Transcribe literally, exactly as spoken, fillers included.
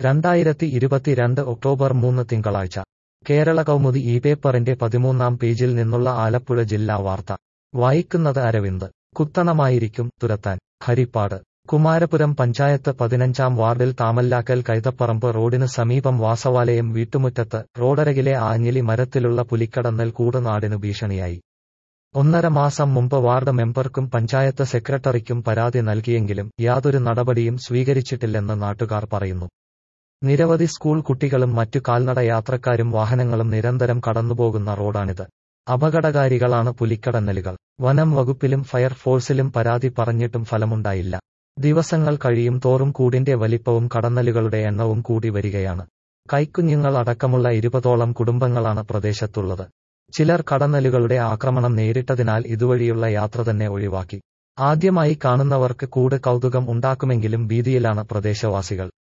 രണ്ടായിരത്തി ഇരുപത്തിരണ്ട് ഒക്ടോബർ മൂന്ന് തിങ്കളാഴ്ച കേരള കൗമുദി ഈ പേപ്പറിന്റെ പതിമൂന്നാം പേജിൽ നിന്നുള്ള ആലപ്പുഴ ജില്ലാ വാർത്ത വായിക്കുന്നത് അരവിന്ദ്. കുത്തണമായിരിക്കും തുരത്താൻ. ഹരിപ്പാട്. കുമാരപുരം പഞ്ചായത്ത് പതിനഞ്ചാം വാർഡിൽ താമല്ലാക്കൽ കൈതപ്പറമ്പ് റോഡിന് സമീപം വാസവാലയം വീട്ടുമുറ്റത്ത് റോഡരകിലെ ആഞ്ഞിലി മരത്തിലുള്ള പുലിക്കടന്നൽ കൂട് നാടിനു ഭീഷണിയായി. ഒന്നര മാസം മുമ്പ് വാർഡ് മെമ്പർക്കും പഞ്ചായത്ത് സെക്രട്ടറിക്കും പരാതി നൽകിയെങ്കിലും യാതൊരു നടപടിയും സ്വീകരിച്ചിട്ടില്ലെന്ന് നാട്ടുകാർ പറയുന്നു. നിരവധി സ്കൂൾ കുട്ടികളും മറ്റു കാൽനട യാത്രക്കാരും വാഹനങ്ങളും നിരന്തരം കടന്നുപോകുന്ന റോഡാണിത്. അപകടകാരികളാണ് പുലിക്കടന്നലുകൾ. വനം വകുപ്പിലും ഫയർഫോഴ്സിലും പരാതി പറഞ്ഞിട്ടും ഫലമുണ്ടായില്ല. ദിവസങ്ങൾ കഴിയും തോറും കൂടിന്റെ വലിപ്പവും കടന്നലുകളുടെ എണ്ണവും കൂടി വരികയാണ്. കൈക്കുഞ്ഞുങ്ങൾ അടക്കമുള്ള ഇരുപതോളം കുടുംബങ്ങളാണ് പ്രദേശത്തുള്ളത്. ചിലർ കടന്നലുകളുടെ ആക്രമണം നേരിട്ടതിനാൽ ഇതുവഴിയുള്ള യാത്ര തന്നെ ഒഴിവാക്കി. ആദ്യമായി കാണുന്നവർക്ക് കൂട് കൗതുകം ഉണ്ടാക്കുമെങ്കിലും ഭീതിയിലാണ് പ്രദേശവാസികൾ.